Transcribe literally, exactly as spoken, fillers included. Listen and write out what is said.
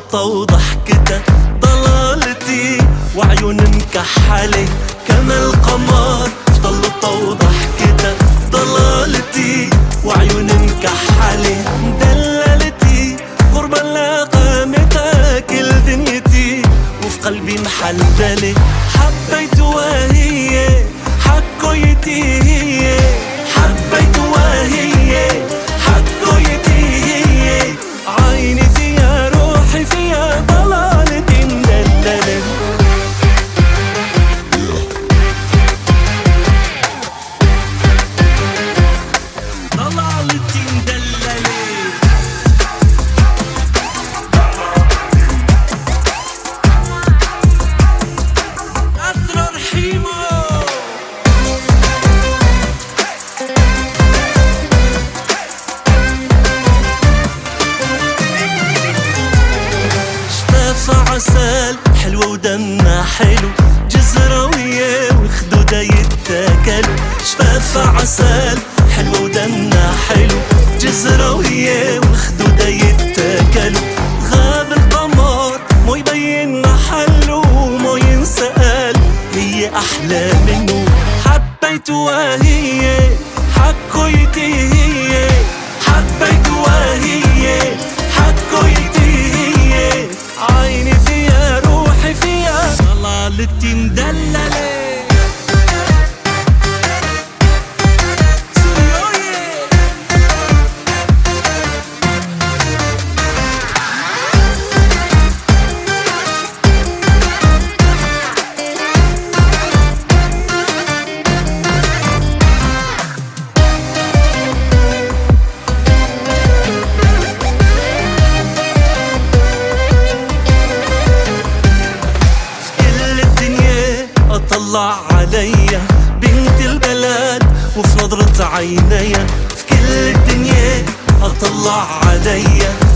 طلتها وضحكتها ضلالتي وعيون مكحلة كما القمر. طلتها وضحكتها ضلالتي وعيون مكحلة مدللتي قربا لقامتها كل دنيتي وفي قلبي محللة. حبيت وهي حكويتي هي حبيت وهي حكويتي هي عيني فيها روحي فيها ضلالتي مدللة. ضلالتي مدللة أسرار حيمو. شفافة عسل حلوة ودمها حلو جزرة وياه وخدودها يتاكلوا. شفافة عسل حلوة ودمها حلو جزرة وياه وخدودها يتاكلوا. غاب القمر مو يبين محله مو ينسأل هي أحلى منه. حبيت وهي حكويتي هي حبيت وهي حكويتي هي عيني فيها روحي فيها ضلالتي مدللة. طلع عليا بنت البلد وفي نظرة عينيا في كل الدنيا. اطلع عليا